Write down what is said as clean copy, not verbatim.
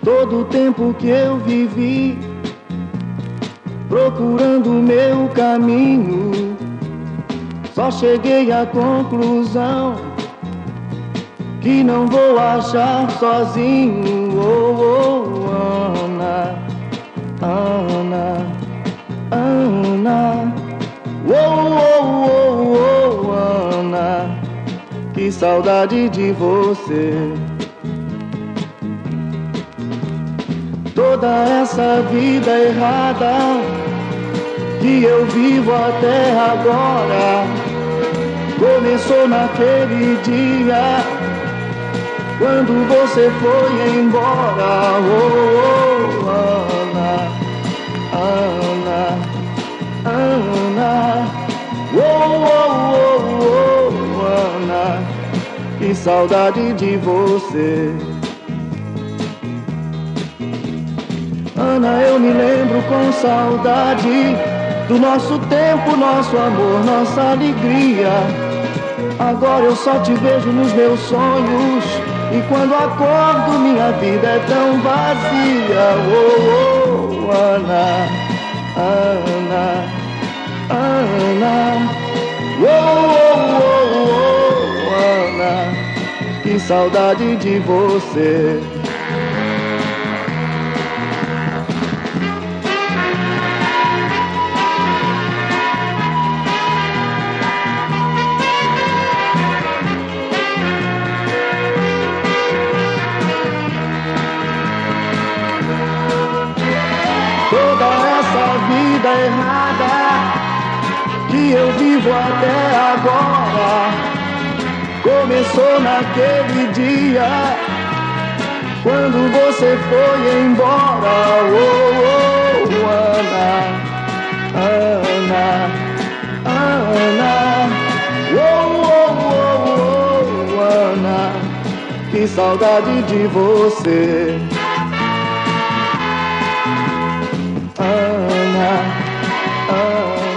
Todo o tempo que eu vivi procurando o meu caminho, só cheguei à conclusão que não vou achar sozinho. Oh, oh, Ana, Ana, Ana. Oh, oh, oh, oh, Ana, que saudade de você. Toda essa vida errada que eu vivo até agora começou naquele dia quando você foi embora. Oh, oh, Ana, Ana, Ana. Oh, oh, oh, oh, Ana, que saudade de você. Ana, eu me lembro com saudade do nosso tempo, nosso amor, nossa alegria. Agora eu só te vejo nos meus sonhos, e quando acordo minha vida é tão vazia. Oh, oh, Ana, Ana, Ana. Oh, oh, oh, oh, Ana, que saudade de você. Toda essa vida errada que eu vivo até agora começou naquele dia quando você foi embora. Oh, oh, Ana, Ana, Ana. Oh, oh, oh, oh, Ana, que saudade de você. Ana, Ana.